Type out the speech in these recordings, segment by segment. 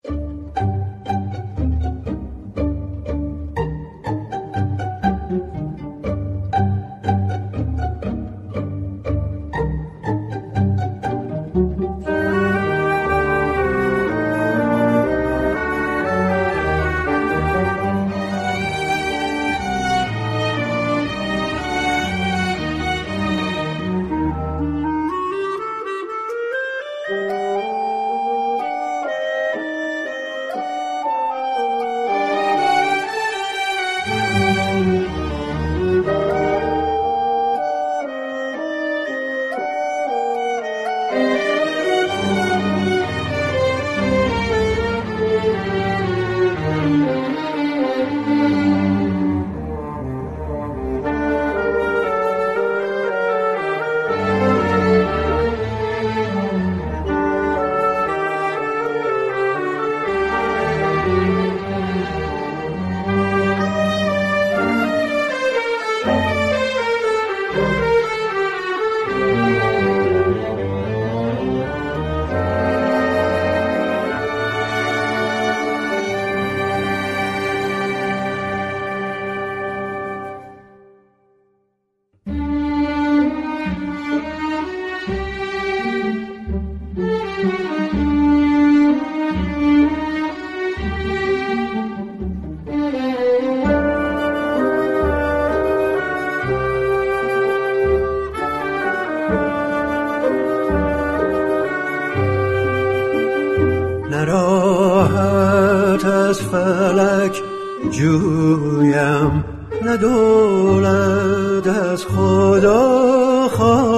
راحت از فلک جویم، نه دولت از خدا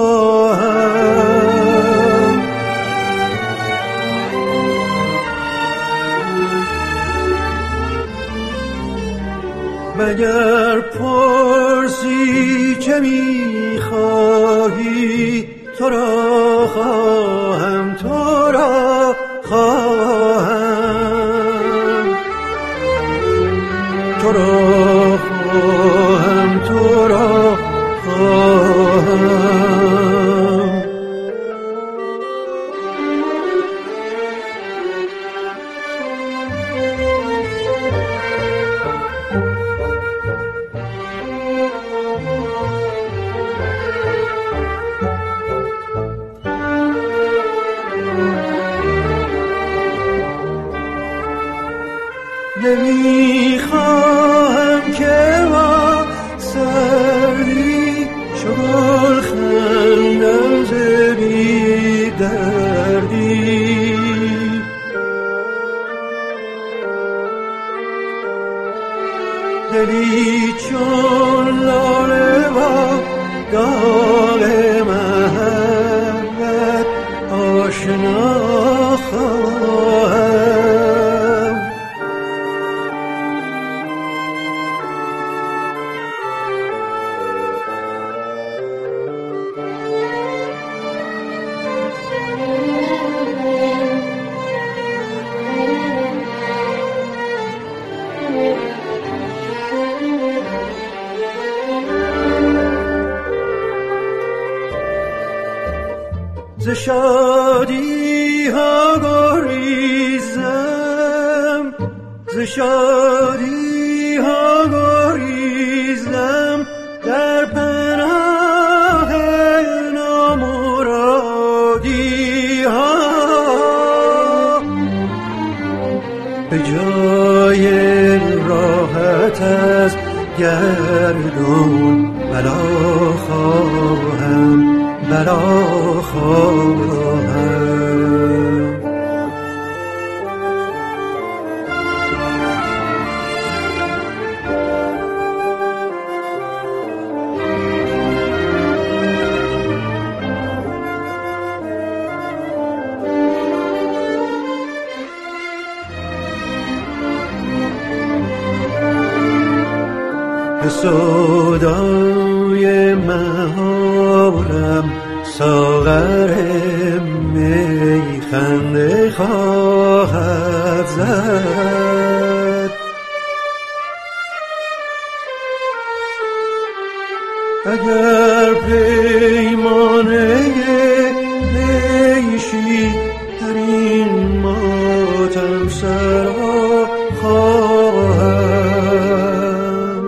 خواهم. مگر پرسی چه می‌خواهی، تو را خواهم، تو را خواهم، تو را خواهم، تو را خواهم. نمیخواهم که با سردی شغل خندم ز بی دردی. دلی چون لاله با داغ محبت آشنا خواهم. ز شادی ها گریزم، ز شادی ها گریزم در پناه نامرادی ها. به جای راحت از گردون بلا خواهم، بلا خواهم. به سودای محالم ساغر می خنده خواهد زد. اگر پیمانه عیشی در این ماتم شمشرا خواهم.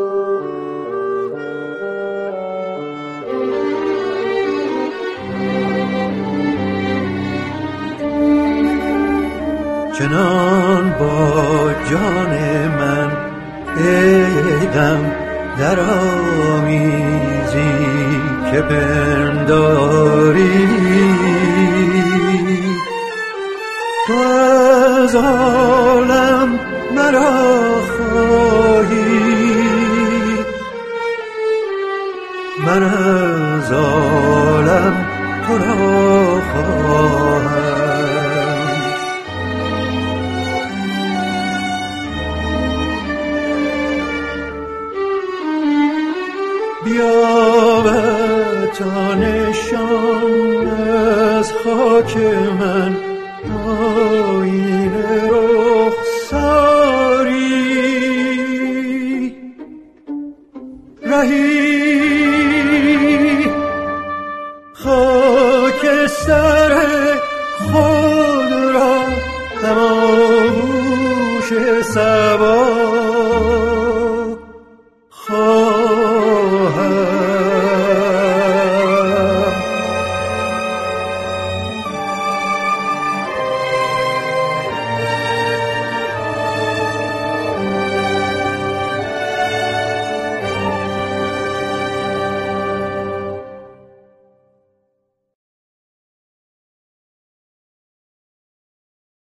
چنان با جان من ای غم در آمیزی که پنداری تو از عالم مرا خواهی، من از عالم تو را خواهم. بیا وطنشان از خاک من آیینه رخساری، رهی خاکستر خود را دماغوش سواری.